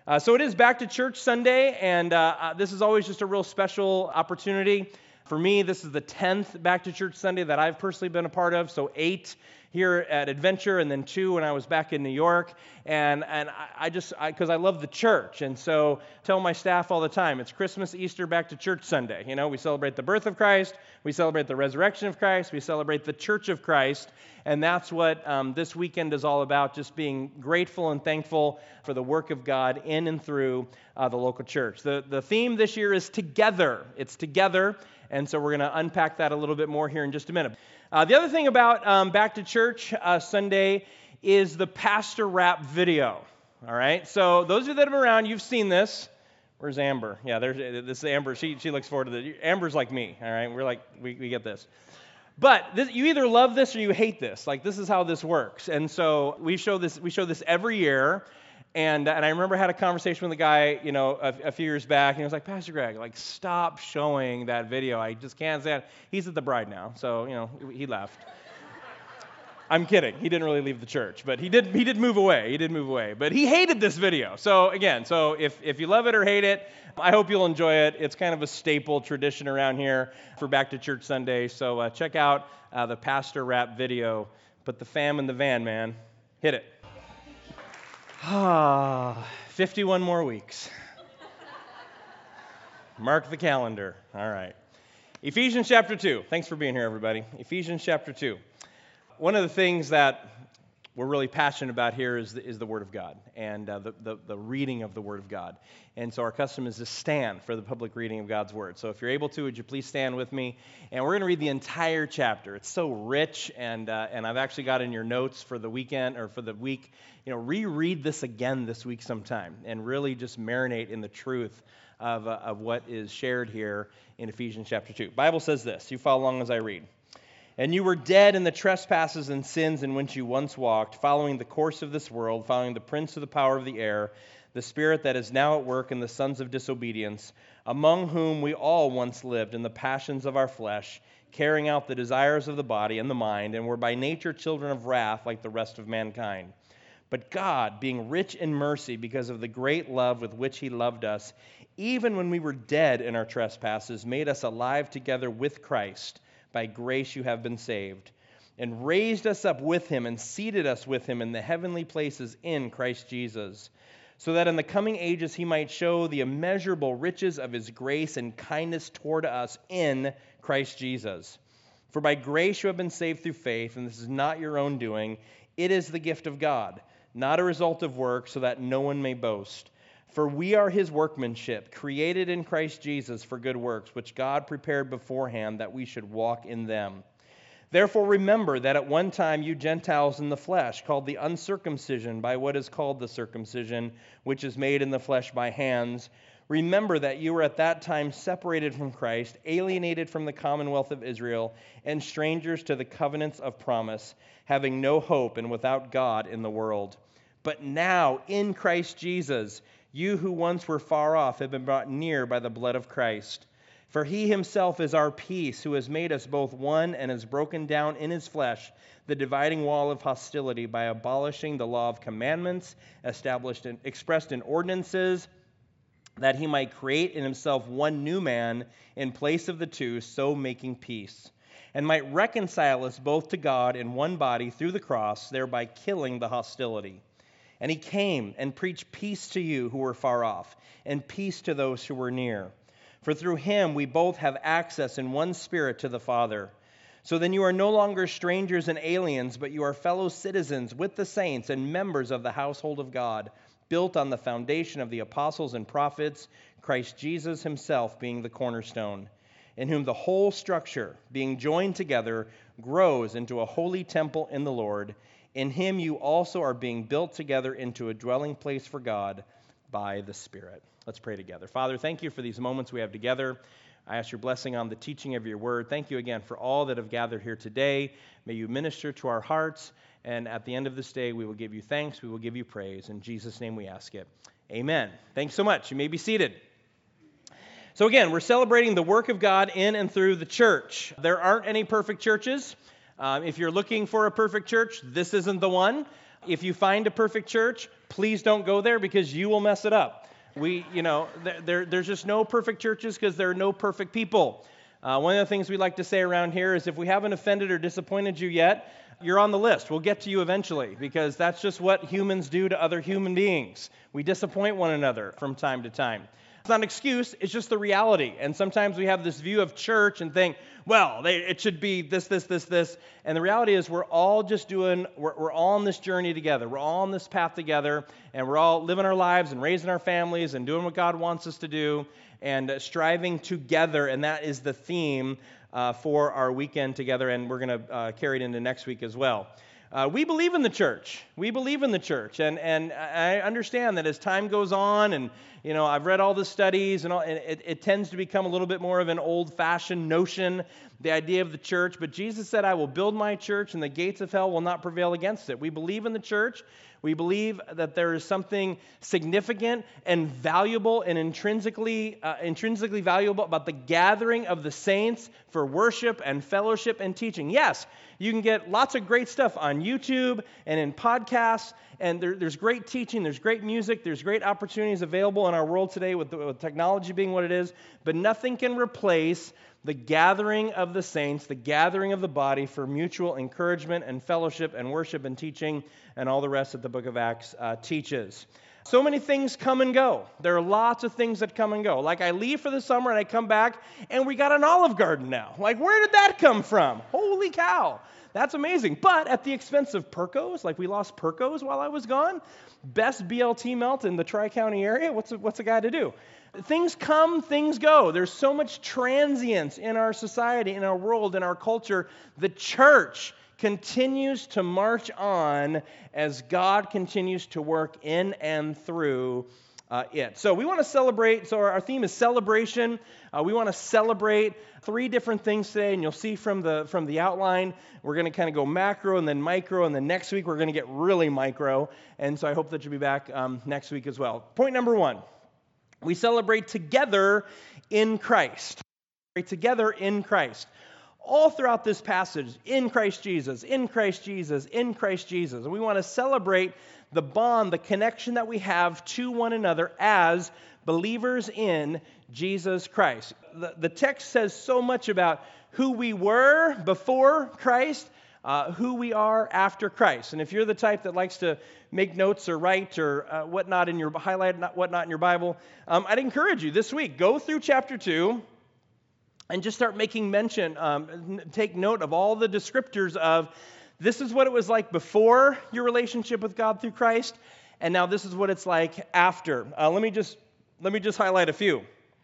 So it is Back to Church Sunday, and this is always just a real special opportunity. For me, this is the 10th Back to Church Sunday that I've personally been a part of, so 8 here at Adventure, and then 2 when I was back in New York. And because I love the church, and so I tell my staff all the time, it's Christmas, Easter, Back to Church Sunday. You know, we celebrate the birth of Christ, we celebrate the resurrection of Christ, we celebrate the church of Christ, and that's what this weekend is all about, just being grateful and thankful for the work of God in and through the local church. The theme this year is together. It's together, and so we're going to unpack that a little bit more here in just a minute. The other thing about Back to Church Sunday is the pastor rap video. All right, so those of you that have been around, you've seen this. Where's Amber? Yeah, this is Amber. She looks forward to this. Amber's like me. All right, we're like we get this. But you either love this or you hate this. Like, this is how this works. And so we show this every year. And I remember I had a conversation with a guy, you know, a few years back, and he was like, Pastor Greg, like, stop showing that video. I just can't stand it. He's at the Bride now, so, you know, he left. I'm kidding. He didn't really leave the church, but he did move away. He did move away. But he hated this video. So again, if you love it or hate it, I hope you'll enjoy it. It's kind of a staple tradition around here for Back to Church Sunday. So check out the pastor rap video. Put the fam in the van, man. Hit it. 51 more weeks. Mark the calendar. All right. Ephesians chapter 2. Thanks for being here, everybody. Ephesians chapter 2. One of the things that we're really passionate about here is the Word of God and the reading of the Word of God. And so our custom is to stand for the public reading of God's Word. So if you're able to, would you please stand with me? And we're going to read the entire chapter. It's so rich, and I've actually got in your notes for the weekend or for the week, you know, reread this again this week sometime and really just marinate in the truth of what is shared here in Ephesians chapter 2. Bible says this. You follow along as I read. And you were dead in the trespasses and sins in which you once walked, following the course of this world, following the prince of the power of the air, the spirit that is now at work in the sons of disobedience, among whom we all once lived in the passions of our flesh, carrying out the desires of the body and the mind, and were by nature children of wrath like the rest of mankind. But God, being rich in mercy because of the great love with which He loved us, even when we were dead in our trespasses, made us alive together with Christ. By grace you have been saved, and raised us up with Him and seated us with Him in the heavenly places in Christ Jesus, so that in the coming ages He might show the immeasurable riches of His grace and kindness toward us in Christ Jesus. For by grace you have been saved through faith, and this is not your own doing. It is the gift of God, not a result of work, so that no one may boast. For we are His workmanship, created in Christ Jesus for good works, which God prepared beforehand that we should walk in them. Therefore remember that at one time you Gentiles in the flesh, called the uncircumcision by what is called the circumcision, which is made in the flesh by hands, remember that you were at that time separated from Christ, alienated from the commonwealth of Israel, and strangers to the covenants of promise, having no hope and without God in the world. But now, in Christ Jesus, you who once were far off have been brought near by the blood of Christ. For He Himself is our peace, who has made us both one and has broken down in His flesh the dividing wall of hostility by abolishing the law of commandments expressed in ordinances, that He might create in Himself one new man in place of the two, so making peace, and might reconcile us both to God in one body through the cross, thereby killing the hostility. And He came and preached peace to you who were far off, and peace to those who were near. For through Him we both have access in one Spirit to the Father. So then you are no longer strangers and aliens, but you are fellow citizens with the saints and members of the household of God, built on the foundation of the apostles and prophets, Christ Jesus Himself being the cornerstone, in whom the whole structure, being joined together, grows into a holy temple in the Lord. In Him you also are being built together into a dwelling place for God by the Spirit. Let's pray together. Father, thank You for these moments we have together. I ask Your blessing on the teaching of Your word. Thank You again for all that have gathered here today. May You minister to our hearts, and at the end of this day we will give You thanks, we will give You praise. In Jesus' name we ask it. Amen. Thanks so much. You may be seated. So again, we're celebrating the work of God in and through the church. There aren't any perfect churches. If you're looking for a perfect church, this isn't the one. If you find a perfect church, please don't go there because you will mess it up. There's just no perfect churches because there are no perfect people. One of the things we like to say around here is if we haven't offended or disappointed you yet, you're on the list. We'll get to you eventually because that's just what humans do to other human beings. We disappoint one another from time to time. It's not an excuse, it's just the reality. And sometimes we have this view of church and think, well, it should be this. And the reality is we're all on this journey together. We're all on this path together, and we're all living our lives and raising our families and doing what God wants us to do and striving together. And that is the theme for our weekend together, and we're going to carry it into next week as well. We believe in the church. We believe in the church, and I understand that as time goes on, and I've read all the studies, and it tends to become a little bit more of an old-fashioned notion, the idea of the church. But Jesus said, "I will build my church, and the gates of hell will not prevail against it." We believe in the church. We believe that there is something significant and valuable and intrinsically valuable about the gathering of the saints for worship and fellowship and teaching. Yes, you can get lots of great stuff on YouTube and in podcasts, and there's great teaching, there's great music, there's great opportunities available in our world today with technology being what it is, but nothing can replace the gathering of the saints, the gathering of the body for mutual encouragement and fellowship and worship and teaching and all the rest that the book of Acts teaches. So many things come and go. There are lots of things that come and go. Like I leave for the summer and I come back and we got an Olive Garden now. Like where did that come from? Holy cow. That's amazing. But at the expense of Perco's, like we lost Perco's while I was gone. Best BLT melt in the Tri-County area. What's a guy to do? Things come, things go. There's so much transience in our society, in our world, in our culture. The church continues to march on as God continues to work in and through it. So we want to celebrate. So our theme is celebration. We want to celebrate 3 different things today, and you'll see from the outline, we're going to kind of go macro and then micro, and then next week we're going to get really micro. And so I hope that you'll be back next week as well. Point number 1. We celebrate together in Christ. Together in Christ. All throughout this passage, in Christ Jesus, in Christ Jesus, in Christ Jesus. And we want to celebrate the bond, the connection that we have to one another as believers in Jesus Christ. The text says so much about who we were before Christ, who we are after Christ. And if you're the type that likes to make notes or write or whatnot in your whatnot in your Bible, I'd encourage you this week, go through chapter 2 and just start making mention, take note of all the descriptors of this is what it was like before your relationship with God through Christ, and now this is what it's like after. Let me just highlight a few.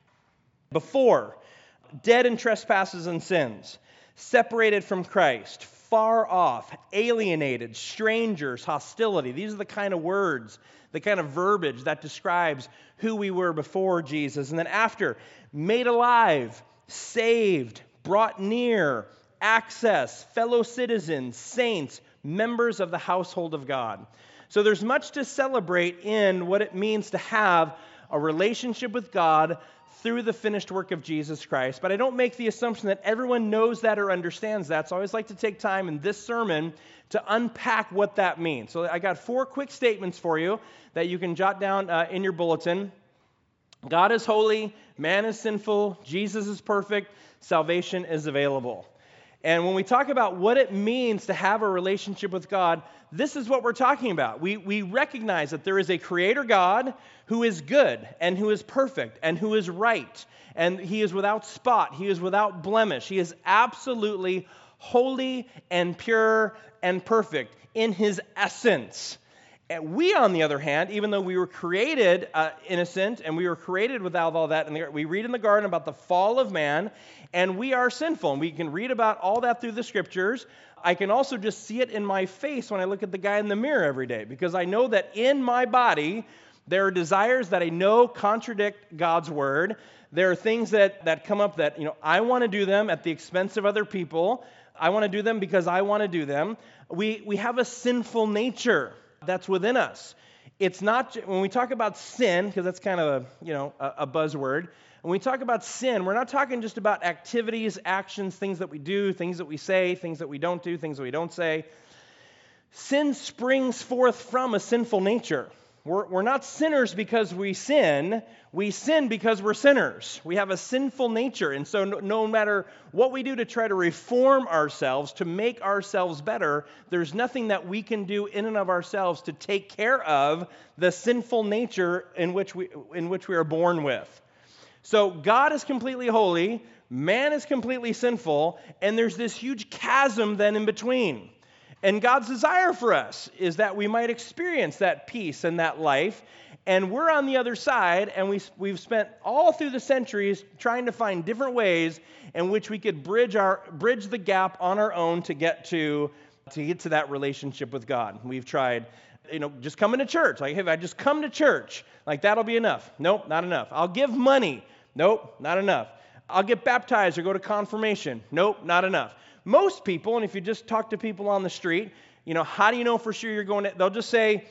Before, dead in trespasses and sins, separated from Christ, far off, alienated, strangers, hostility. These are the kind of words, the kind of verbiage that describes who we were before Jesus. And then after, made alive, saved, brought near, access, fellow citizens, saints, members of the household of God. So there's much to celebrate in what it means to have a relationship with God through the finished work of Jesus Christ. But I don't make the assumption that everyone knows that or understands that. So I always like to take time in this sermon to unpack what that means. So I got 4 quick statements for you that you can jot down in your bulletin. God is holy, man is sinful, Jesus is perfect, salvation is available. And when we talk about what it means to have a relationship with God, this is what we're talking about. We recognize that there is a creator God who is good and who is perfect and who is right. And he is without spot. He is without blemish. He is absolutely holy and pure and perfect in his essence. And we, on the other hand, even though we were created innocent and we were created without all that, and we read in the garden about the fall of man, and we are sinful, and we can read about all that through the scriptures. I can also just see it in my face when I look at the guy in the mirror every day, because I know that in my body, there are desires that I know contradict God's word. There are things that come up that, I want to do them at the expense of other people. I want to do them because I want to do them. We have a sinful nature that's within us. It's not, when we talk about sin, because that's kind of a buzzword, when we talk about sin, we're not talking just about activities, actions, things that we do, things that we say, things that we don't do, things that we don't say. Sin springs forth from a sinful nature. We're not sinners because we sin because we're sinners. We have a sinful nature, and so no matter what we do to try to reform ourselves, to make ourselves better, there's nothing that we can do in and of ourselves to take care of the sinful nature in which we are born with. So God is completely holy, man is completely sinful, and there's this huge chasm then in between. And God's desire for us is that we might experience that peace and that life. And we're on the other side, and we've spent all through the centuries trying to find different ways in which we could bridge the gap on our own to get to that relationship with God. We've tried, just coming to church. Like, hey, if I just come to church, like that'll be enough. Nope, not enough. I'll give money. Nope, not enough. I'll get baptized or go to confirmation. Nope, not enough. Most people, and if you just talk to people on the street, how do you know for sure you're going to, they'll just say,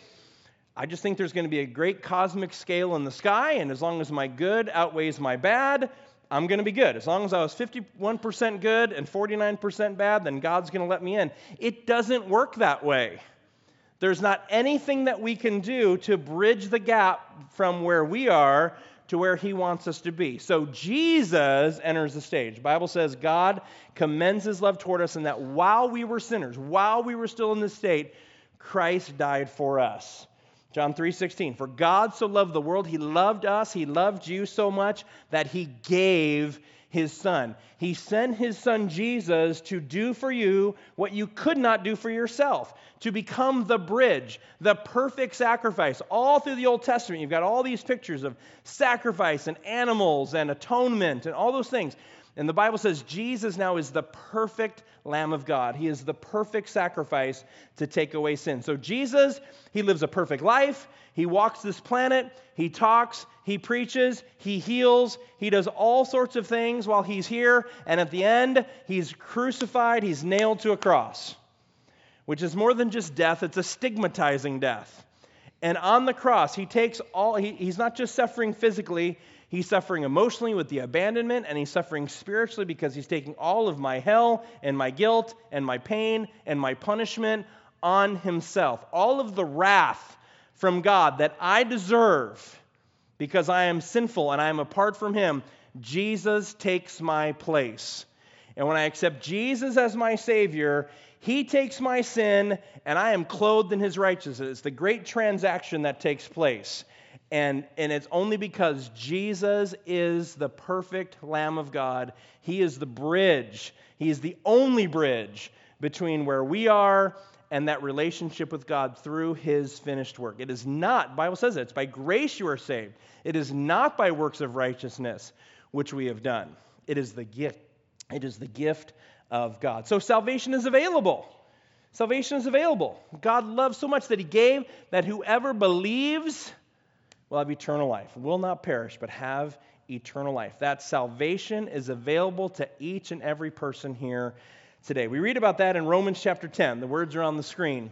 I just think there's going to be a great cosmic scale in the sky, and as long as my good outweighs my bad, I'm going to be good. As long as I was 51% good and 49% bad, then God's going to let me in. It doesn't work that way. There's not anything that we can do to bridge the gap from where we are to where he wants us to be. So Jesus enters the stage. The Bible says God commends his love toward us, and that while we were sinners, while we were still in this state, Christ died for us. John 3:16, for God so loved the world, he loved us, he loved you so much that he gave his son. He sent his son Jesus to do for you what you could not do for yourself, to become the bridge, the perfect sacrifice. All through the Old Testament, you've got all these pictures of sacrifice and animals and atonement and all those things. And the Bible says Jesus now is the perfect Lamb of God. He is the perfect sacrifice to take away sin. So Jesus, he lives a perfect life. He walks this planet. He talks. He preaches. He heals. He does all sorts of things while he's here. And at the end, he's crucified. He's nailed to a cross, which is more than just death. It's a stigmatizing death. And on the cross, he takes all, he's not just suffering physically, he's suffering emotionally with the abandonment, and he's suffering spiritually because he's taking all of my hell and my guilt and my pain and my punishment on himself. All of the wrath from God that I deserve because I am sinful and I am apart from him, Jesus takes my place. And when I accept Jesus as my Savior, he takes my sin, and I am clothed in his righteousness. It's the great transaction that takes place. And it's only because Jesus is the perfect Lamb of God. He is the bridge. He is the only bridge between where we are and that relationship with God through his finished work. It is not, the Bible says it, it's by grace you are saved. It is not by works of righteousness which we have done. It is the gift. It is the gift of God. So salvation is available. Salvation is available. God loves so much that he gave that whoever believes will have eternal life, will not perish, but have eternal life. That salvation is available to each and every person here today. We read about that in Romans chapter 10. The words are on the screen.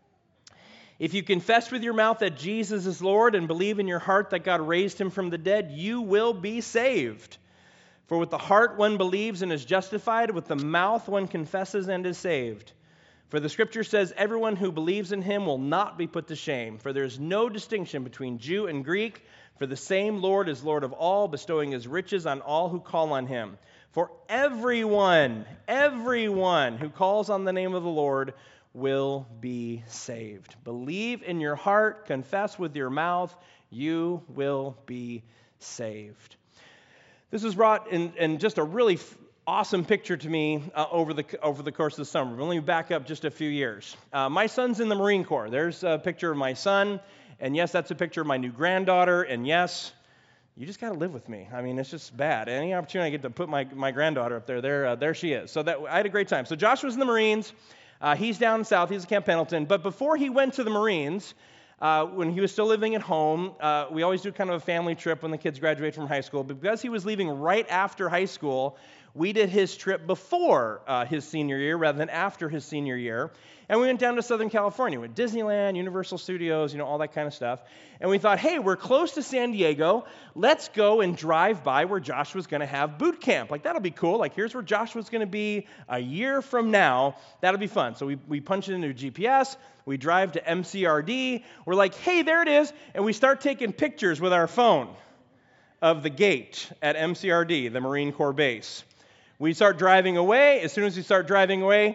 If you confess with your mouth that Jesus is Lord and believe in your heart that God raised him from the dead, you will be saved. For with the heart one believes and is justified, with the mouth one confesses and is saved. For the Scripture says, everyone who believes in him will not be put to shame. For there is no distinction between Jew and Greek, for the same Lord is Lord of all, bestowing his riches on all who call on him. For everyone who calls on the name of the Lord will be saved. Believe in your heart, confess with your mouth, you will be saved. This was brought in just a really awesome picture to me over the course of the summer. Let me back up just a few years. My son's in the Marine Corps. There's a picture of my son, and yes, that's a picture of my new granddaughter, and yes, you just got to live with me. I mean, it's just bad. Any opportunity I get to put my granddaughter up there she is. So I had a great time. So Josh was in the Marines. He's down south. He's at Camp Pendleton. But before he went to the Marines, when he was still living at home, we always do kind of a family trip when the kids graduate from high school. But because he was leaving right after high school, we did his trip before his senior year rather than after his senior year. And we went down to Southern California. We went to Disneyland, Universal Studios, all that kind of stuff. And we thought, hey, we're close to San Diego. Let's go and drive by where Joshua's going to have boot camp. Like, that'll be cool. Like, here's where Joshua's going to be a year from now. That'll be fun. So we punch it into GPS. We drive to MCRD. We're like, hey, there it is. And we start taking pictures with our phone of the gate at MCRD, the Marine Corps base. We start driving away. As soon as we start driving away,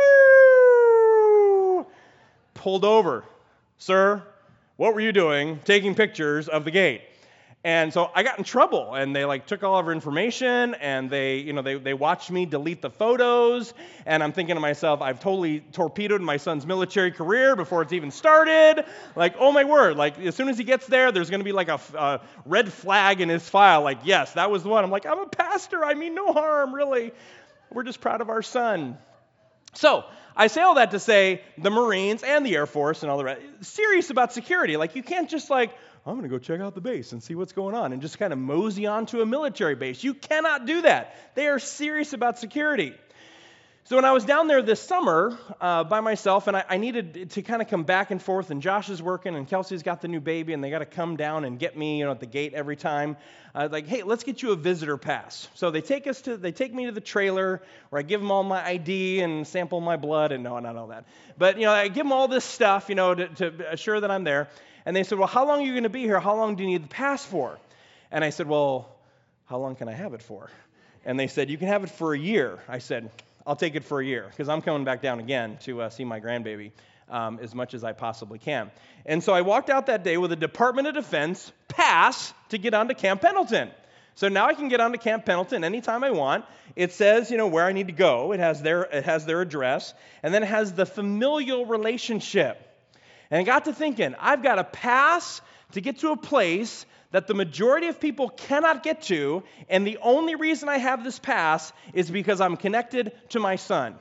pulled over. Sir, what were you doing taking pictures of the gate? And so I got in trouble, and they took all of our information, and they watched me delete the photos, and I'm thinking to myself, I've totally torpedoed my son's military career before it's even started. Oh my word, as soon as he gets there, there's going to be a red flag in his file, yes, that was the one. I'm I'm a pastor, I mean no harm, really. We're just proud of our son. So, I say all that to say the Marines and the Air Force and all the rest, serious about security. You can't just I'm going to go check out the base and see what's going on and just kind of mosey onto a military base. You cannot do that. They are serious about security. So when I was down there this summer by myself, and I needed to kind of come back and forth, and Josh is working, and Kelsey's got the new baby, and they got to come down and get me, at the gate every time. Hey, let's get you a visitor pass. So they take me to the trailer where I give them all my ID and sample my blood, and no, not all that. But I give them all this stuff, to assure that I'm there. And they said, well, how long are you going to be here? How long do you need the pass for? And I said, well, how long can I have it for? And they said, you can have it for a year. I said, I'll take it for a year because I'm coming back down again to see my grandbaby as much as I possibly can. And so I walked out that day with a Department of Defense pass to get onto Camp Pendleton. So now I can get onto Camp Pendleton anytime I want. It says, where I need to go. It has their address. And then it has the familial relationship. And I got to thinking, I've got a pass to get to a place that the majority of people cannot get to, and the only reason I have this pass is because I'm connected to my son.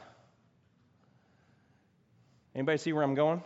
Anybody see where I'm going?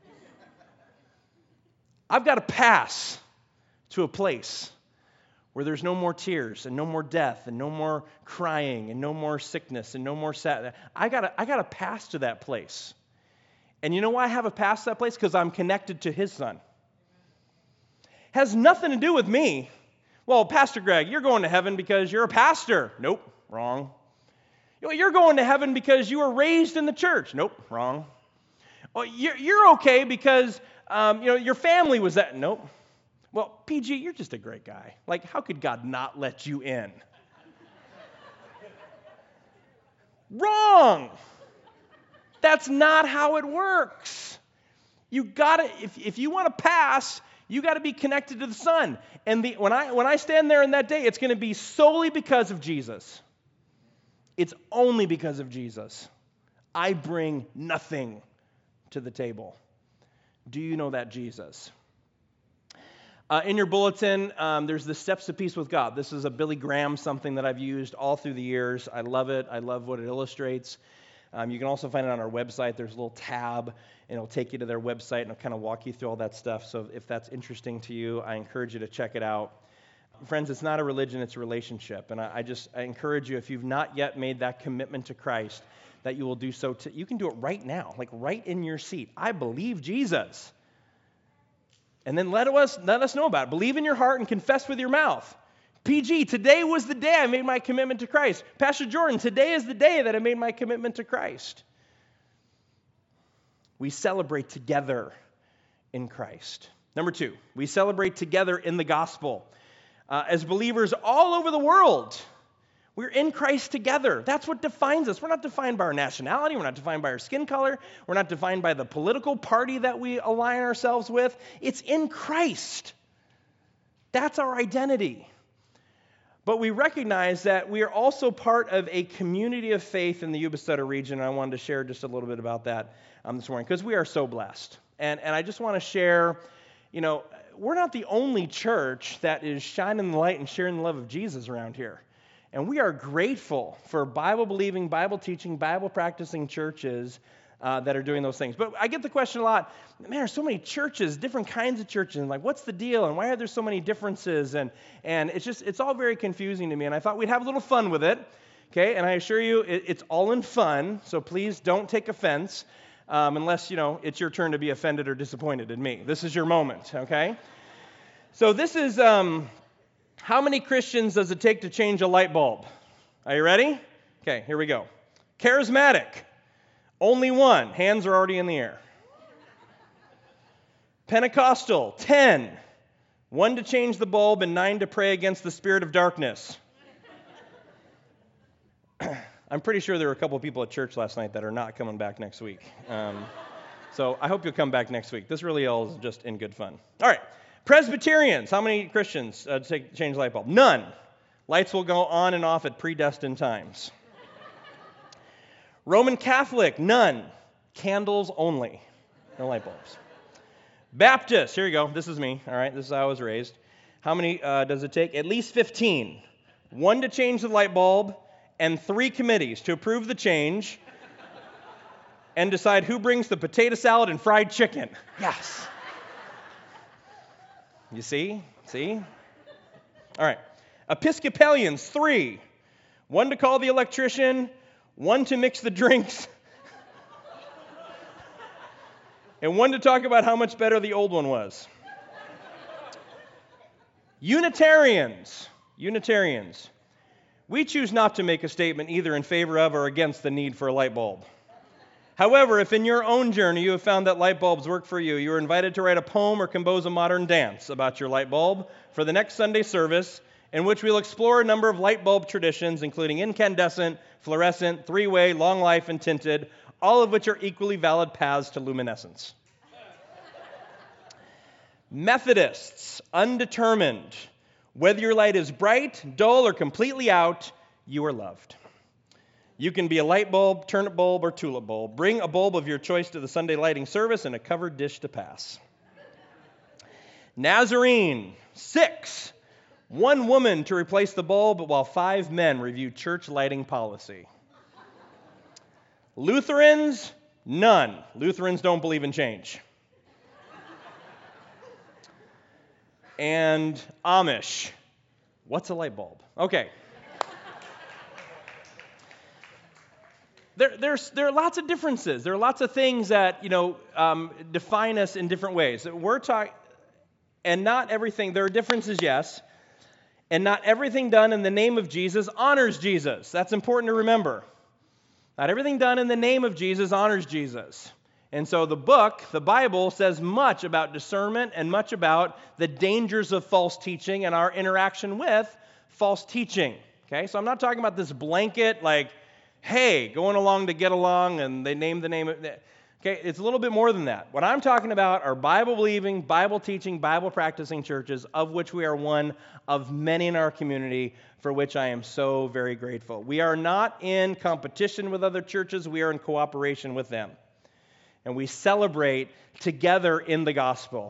I've got a pass to a place where there's no more tears and no more death and no more crying and no more sickness and no more sadness. I got a pass to that place. And you know why I have a pass to that place? Because I'm connected to his son. Has nothing to do with me. Well, Pastor Greg, you're going to heaven because you're a pastor. Nope, wrong. You're going to heaven because you were raised in the church. Nope, wrong. Well, you're okay because your family was that. Nope. Well, PG, you're just a great guy. How could God not let you in? Wrong. That's not how it works. You gotta, if you want to pass, you got to be connected to the Son. And when I stand there in that day, it's going to be solely because of Jesus. It's only because of Jesus. I bring nothing to the table. Do you know that Jesus? In your bulletin, there's the Steps to Peace with God. This is a Billy Graham, something that I've used all through the years. I love it. I love what it illustrates. You can also find it on our website. There's a little tab, and it'll take you to their website, and it'll kind of walk you through all that stuff. So if that's interesting to you, I encourage you to check it out. Friends, it's not a religion, it's a relationship. And I encourage you, if you've not yet made that commitment to Christ, that you will do so. You can do it right now, right in your seat. I believe Jesus. And then let us know about it. Believe in your heart and confess with your mouth. PG, today was the day I made my commitment to Christ. Pastor Jordan, today is the day that I made my commitment to Christ. We celebrate together in Christ. Number 2, we celebrate together in the gospel. As believers all over the world, we're in Christ together. That's what defines us. We're not defined by our nationality. We're not defined by our skin color. We're not defined by the political party that we align ourselves with. It's in Christ. That's our identity. But we recognize that we are also part of a community of faith in the Yuba Sutter region. I wanted to share just a little bit about that this morning because we are so blessed. And I just want to share, we're not the only church that is shining the light and sharing the love of Jesus around here. And we are grateful for Bible-believing, Bible-teaching, Bible-practicing churches that are doing those things. But I get the question a lot, man, there's so many churches, different kinds of churches, and what's the deal, and why are there so many differences? And it's all very confusing to me, and I thought we'd have a little fun with it, Okay, and I assure you, it's all in fun, so please don't take offense unless, it's your turn to be offended or disappointed in me. This is your moment, okay? So this is, how many Christians does it take to change a light bulb? Are you ready? Okay, here we go. Charismatic, only one. Hands are already in the air. Pentecostal, 10. 1 to change the bulb and 9 to pray against the spirit of darkness. I'm pretty sure there were a couple of people at church last night that are not coming back next week. So I hope you'll come back next week. This really all is just in good fun. All right. Presbyterians. How many Christians change the light bulb? None. Lights will go on and off at predestined times. Roman Catholic. None. Candles only. No light bulbs. Baptist. Here you go. This is me. All right. This is how I was raised. How many does it take? At least 15. 1 to change the light bulb, and 3 committees to approve the change and decide who brings the potato salad and fried chicken. Yes. You see? See? All right. Episcopalians, 3. 1 to call the electrician, 1 to mix the drinks, and 1 to talk about how much better the old one was. Unitarians. We choose not to make a statement either in favor of or against the need for a light bulb. However, if in your own journey you have found that light bulbs work for you, you are invited to write a poem or compose a modern dance about your light bulb for the next Sunday service, in which we'll explore a number of light bulb traditions, including incandescent, fluorescent, 3-way, long life, and tinted, all of which are equally valid paths to luminescence. Methodists, undetermined. Whether your light is bright, dull, or completely out, you are loved. You can be a light bulb, turnip bulb, or tulip bulb. Bring a bulb of your choice to the Sunday lighting service and a covered dish to pass. Nazarene, 6. 1 woman to replace the bulb while 5 men review church lighting policy. Lutherans, none. Lutherans don't believe in change. And Amish. What's a light bulb? Okay. There are lots of differences. There are lots of things that, define us in different ways. We're talking, and not everything, there are differences, yes, and not everything done in the name of Jesus honors Jesus. That's important to remember. Not everything done in the name of Jesus honors Jesus. And so the Bible, says much about discernment and much about the dangers of false teaching and our interaction with false teaching. Okay, so I'm not talking about this blanket, hey, going along to get along, and they name the name of it. Okay, it's a little bit more than that. What I'm talking about are Bible-believing, Bible-teaching, Bible-practicing churches, of which we are one of many in our community, for which I am so very grateful. We are not in competition with other churches. We are in cooperation with them. And we celebrate together in the gospel.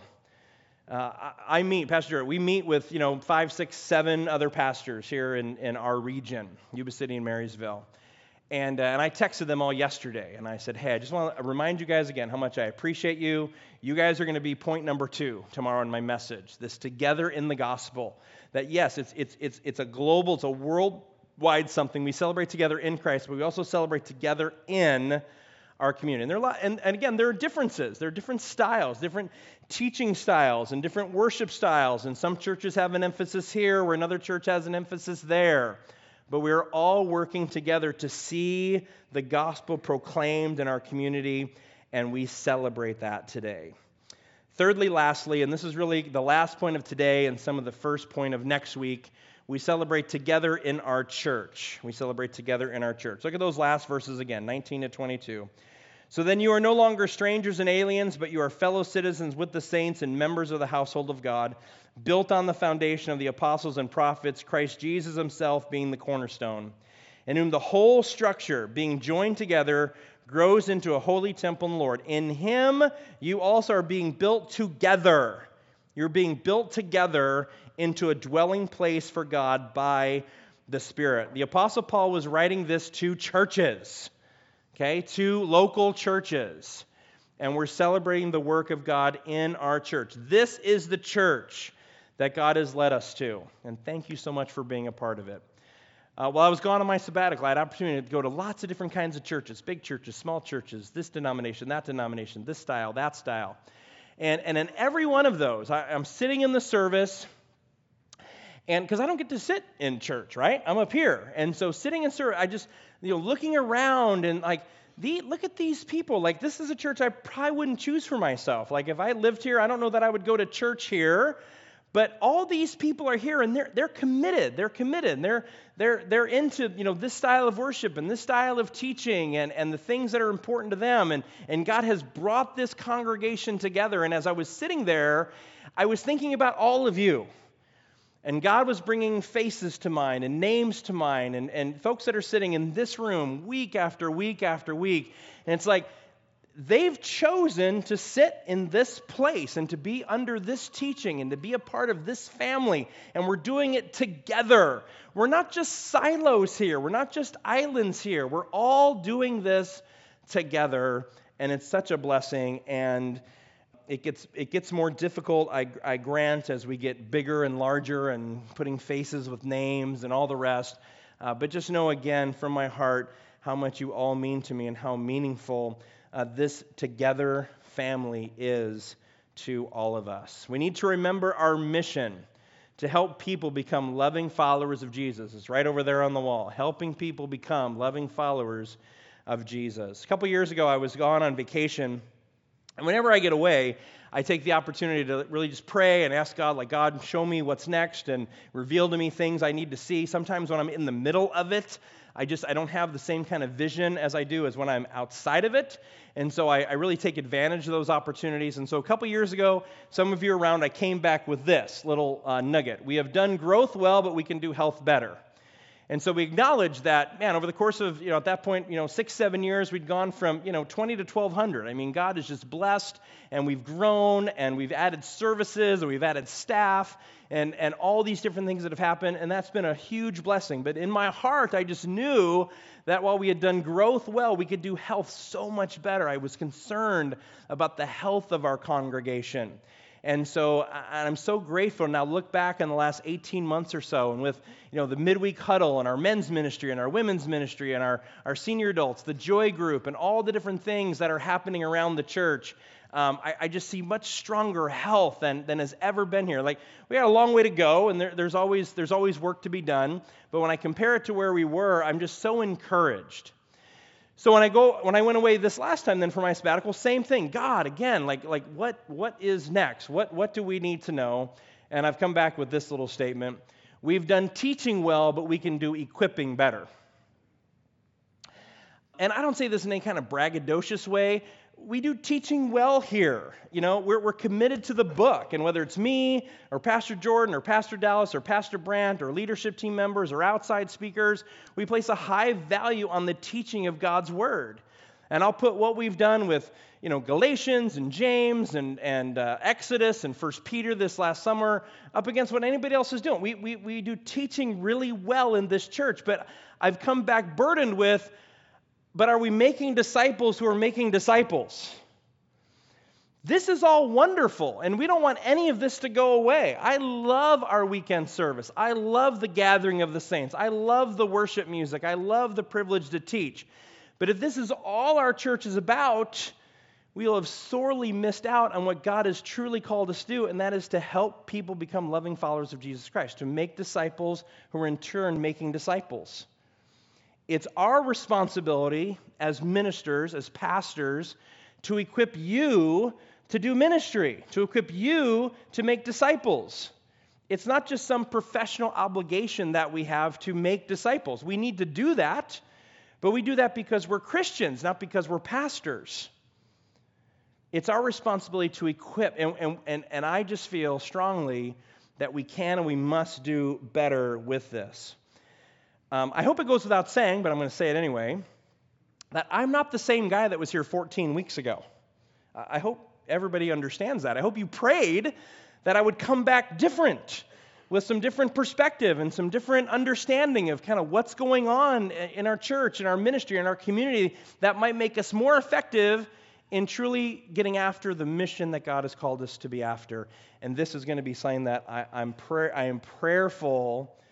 We meet with 5, 6, 7 other pastors here in our region, Yuba City and Marysville. And I texted them all yesterday, and I said, hey, I just want to remind you guys again how much I appreciate you. You guys are going to be point number 2 tomorrow in my message, this together in the gospel. That yes, it's a global, it's a worldwide something. We celebrate together in Christ, but we also celebrate together in our community. And again, there are differences. There are different styles, different teaching styles, and different worship styles. And some churches have an emphasis here, where another church has an emphasis there. But we're all working together to see the gospel proclaimed in our community, and we celebrate that today. Thirdly, lastly, and this is really the last point of today and some of the first point of next week, we celebrate together in our church. We celebrate together in our church. Look at those last verses again, 19 to 22. So then you are no longer strangers and aliens, but you are fellow citizens with the saints and members of the household of God, built on the foundation of the apostles and prophets, Christ Jesus himself being the cornerstone, in whom the whole structure, being joined together, grows into a holy temple in the Lord. In him you also are being built together. You're being built together into a dwelling place for God by the Spirit. The Apostle Paul was writing this to churches, to local churches. And we're celebrating the work of God in our church. This is the church that God has led us to. And thank you so much for being a part of it. While I was gone on my sabbatical, I had opportunity to go to lots of different kinds of churches, big churches, small churches, this denomination, this style, that style. And in every one of those, I'm sitting in the service, and because I don't get to sit in church, right? I'm up here. And so sitting in service, I just, looking around and like, look at these people. Like, this is a church I probably wouldn't choose for myself. Like, if I lived here, I don't know that I would go to church here. But all these people are here, and they're committed. They're committed. And they're into this style of worship and this style of teaching and the things that are important to them. And God has brought this congregation together. And as I was sitting there, I was thinking about all of you. And God was bringing faces to mind and names to mind and folks that are sitting in this room week after week after week. And it's like, they've chosen to sit in this place and to be under this teaching and to be a part of this family. And we're doing it together. We're not just silos here. We're not just islands here. We're all doing this together. And it's such a blessing. And it gets more difficult, I grant, as we get bigger and larger and putting faces with names and all the rest. But just know again from my heart how much you all mean to me and how meaningful this together family is to all of us. We need to remember our mission to help people become loving followers of Jesus. It's right over there on the wall. Helping people become loving followers of Jesus. A couple years ago, I was gone on vacation, and whenever I get away, I take the opportunity to really just pray and ask God, like, God, show me what's next and reveal to me things I need to see. Sometimes when I'm in the middle of it, I don't have the same kind of vision as I do as when I'm outside of it. And so I really take advantage of those opportunities. And so a couple years ago, some of you around, I came back with this little nugget. We have done growth well, but we can do health better. And so we acknowledge that, man, over the course of, at that point, 6-7 years, we'd gone from, 20 to 1,200. I mean, God is just blessed, and we've grown, and we've added services, and we've added staff, and all these different things that have happened, and that's been a huge blessing. But in my heart, I just knew that while we had done growth well, we could do health so much better. I was concerned about the health of our congregation. And so I'm so grateful now look back on the last 18 months or so, and with the midweek huddle and our men's ministry and our women's ministry and our senior adults, the Joy Group, and all the different things that are happening around the church, I just see much stronger health than has ever been here. Like, we got a long way to go, and there's always work to be done. But when I compare it to where we were, I'm just so encouraged. So when I went away this last time then for my sabbatical, same thing. God, again, like what is next? What do we need to know? And I've come back with this little statement. We've done teaching well, but we can do equipping better. And I don't say this in any kind of braggadocious way. We do teaching well here. We're committed to the book. And whether it's me or Pastor Jordan or Pastor Dallas or Pastor Brandt or leadership team members or outside speakers, we place a high value on the teaching of God's Word. And I'll put what we've done with, Galatians and James and Exodus and 1 Peter this last summer up against what anybody else is doing. We do teaching really well in this church. But I've come back burdened with, but are we making disciples who are making disciples? This is all wonderful, and we don't want any of this to go away. I love our weekend service. I love the gathering of the saints. I love the worship music. I love the privilege to teach. But if this is all our church is about, we'll have sorely missed out on what God has truly called us to do, and that is to help people become loving followers of Jesus Christ, to make disciples who are in turn making disciples. It's our responsibility as ministers, as pastors, to equip you to do ministry, to equip you to make disciples. It's not just some professional obligation that we have to make disciples. We need to do that, but we do that because we're Christians, not because we're pastors. It's our responsibility to equip, and I just feel strongly that we can and we must do better with this. I hope it goes without saying, but I'm going to say it anyway, that I'm not the same guy that was here 14 weeks ago. I hope everybody understands that. I hope you prayed that I would come back different, with some different perspective and some different understanding of kind of what's going on in our church, in our ministry, in our community, that might make us more effective in truly getting after the mission that God has called us to be after. And this is going to be something that I am prayerful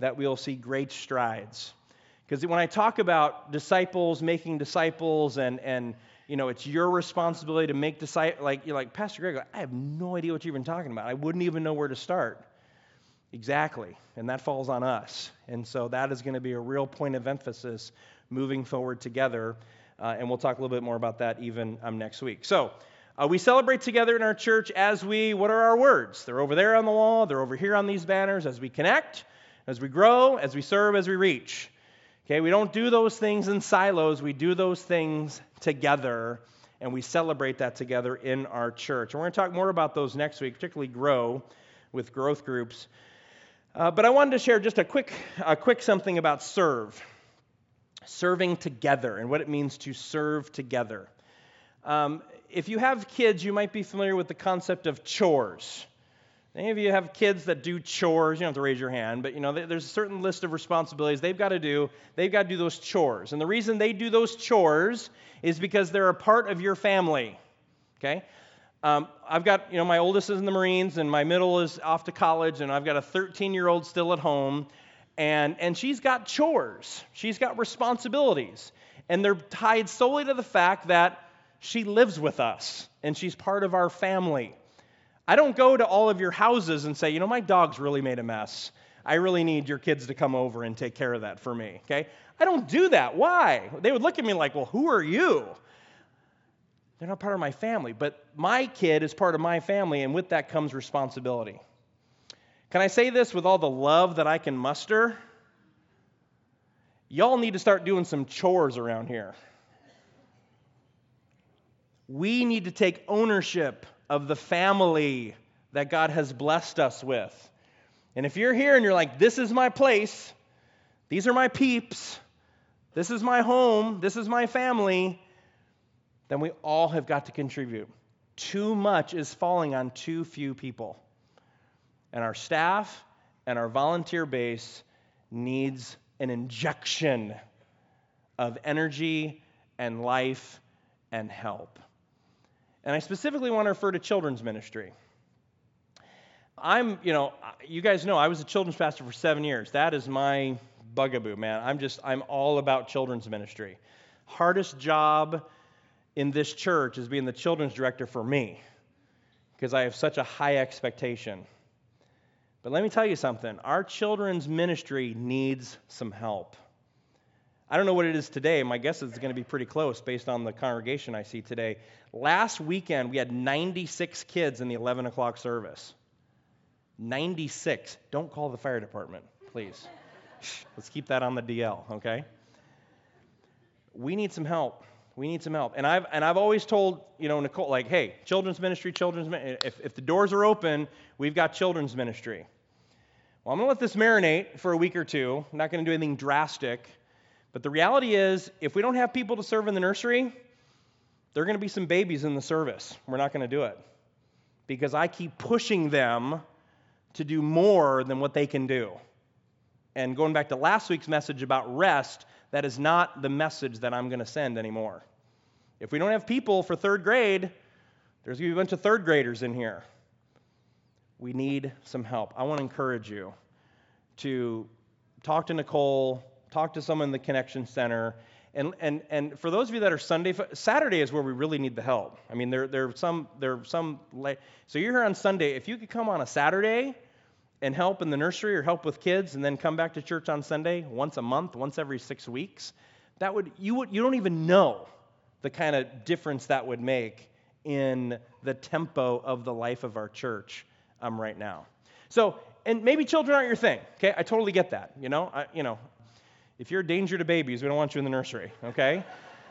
that we'll see great strides. Because when I talk about disciples, making disciples, and it's your responsibility to make disciples, you're like, Pastor Greg, I have no idea what you've been talking about. I wouldn't even know where to start. Exactly. And that falls on us. And so that is going to be a real point of emphasis moving forward together. And we'll talk a little bit more about that even next week. So we celebrate together in our church as what are our words? They're over there on the wall. They're over here on these banners as we connect, as we grow, as we serve, as we reach. Okay, we don't do those things in silos. We do those things together, and we celebrate that together in our church. And we're going to talk more about those next week, particularly grow with growth groups. But I wanted to share just a quick something about serving together, and what it means to serve together. If you have kids, you might be familiar with the concept of chores. Any of you have kids that do chores? You don't have to raise your hand, but there's a certain list of responsibilities they've got to do. They've got to do those chores. And the reason they do those chores is because they're a part of your family. Okay? I've got, my oldest is in the Marines, and my middle is off to college, and I've got a 13-year-old still at home, and she's got chores. She's got responsibilities. And they're tied solely to the fact that she lives with us, and she's part of our family. I don't go to all of your houses and say, my dog's really made a mess. I really need your kids to come over and take care of that for me, okay? I don't do that. Why? They would look at me like, well, who are you? They're not part of my family, but my kid is part of my family, and with that comes responsibility. Can I say this with all the love that I can muster? Y'all need to start doing some chores around here. We need to take ownership of the family that God has blessed us with. And if you're here and you're like, this is my place, these are my peeps, this is my home, this is my family, then we all have got to contribute. Too much is falling on too few people. And our staff and our volunteer base needs an injection of energy and life and help. And I specifically want to refer to children's ministry. You guys know I was a children's pastor for 7 years. That is my bugaboo, man. I'm all about children's ministry. Hardest job in this church is being the children's director for me, because I have such a high expectation. But let me tell you something. Our children's ministry needs some help. I don't know what it is today. My guess is it's going to be pretty close based on the congregation I see today. Last weekend, we had 96 kids in the 11 o'clock service. 96. Don't call the fire department, please. Let's keep that on the DL, okay? We need some help. We need some help. And I've always told, Nicole, like, hey, children's ministry, if the doors are open, we've got children's ministry. Well, I'm going to let this marinate for a week or two. I'm not going to do anything drastic. But the reality is, if we don't have people to serve in the nursery, there are going to be some babies in the service. We're not going to do it. Because I keep pushing them to do more than what they can do. And going back to last week's message about rest, that is not the message that I'm going to send anymore. If we don't have people for third grade, there's going to be a bunch of third graders in here. We need some help. I want to encourage you to talk to Nicole, talk to someone in the Connection Center, and for those of you that are Saturday is where we really need the help. I mean, there are some. So you're here on Sunday. If you could come on a Saturday and help in the nursery or help with kids, and then come back to church on Sunday once a month, once every 6 weeks, you don't even know the kind of difference that would make in the tempo of the life of our church right now. So, and maybe children aren't your thing. Okay, I totally get that. If you're a danger to babies, we don't want you in the nursery, okay?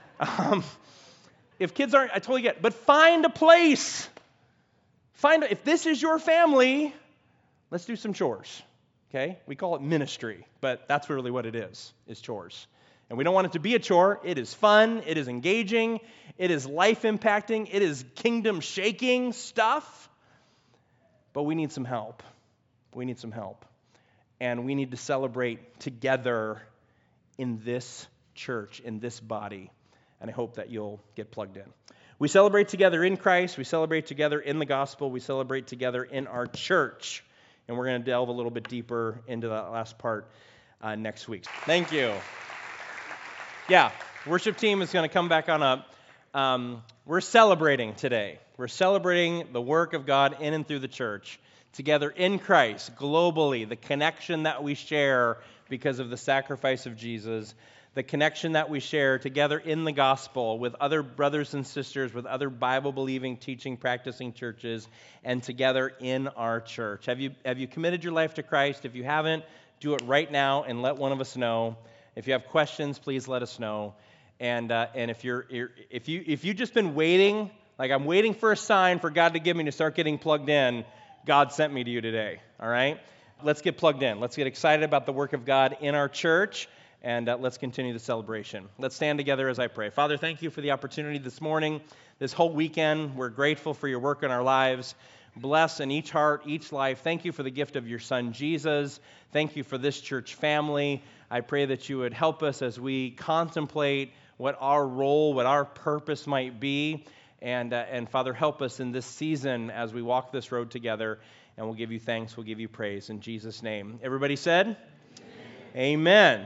If kids aren't, I totally get it. But find a place. If this is your family, let's do some chores, okay? We call it ministry, but that's really what it is chores. And we don't want it to be a chore. It is fun. It is engaging. It is life-impacting. It is kingdom-shaking stuff. But we need some help. We need some help. And we need to celebrate together in this church, in this body, and I hope that you'll get plugged in. We celebrate together in Christ. We celebrate together in the gospel. We celebrate together in our church. and we're going to delve a little bit deeper into that last part next week. Thank you. Yeah, worship team is going to come back on up. We're celebrating today. We're celebrating the work of God in and through the church, together in Christ, globally, the connection that we share because of the sacrifice of Jesus, the connection that we share together in the gospel with other brothers and sisters, with other Bible-believing, teaching, practicing churches, and together in our church. Have you committed your life to Christ? If you haven't, do it right now and let one of us know. If you have questions, please let us know. And if you've just been waiting, like I'm waiting for a sign for God to give me to start getting plugged in, God sent me to you today. All right, let's get plugged in. Let's get excited about the work of God in our church. And let's continue the celebration. Let's stand together as I pray. Father, thank you for the opportunity this morning, this whole weekend. We're grateful for your work in our lives. Bless in each heart, each life. Thank you for the gift of your Son, Jesus. Thank you for this church family. I pray that you would help us as we contemplate what our role, what our purpose might be. And Father, help us in this season as we walk this road together. And we'll give you thanks. We'll give you praise in Jesus' name. Everybody said? Amen. Amen.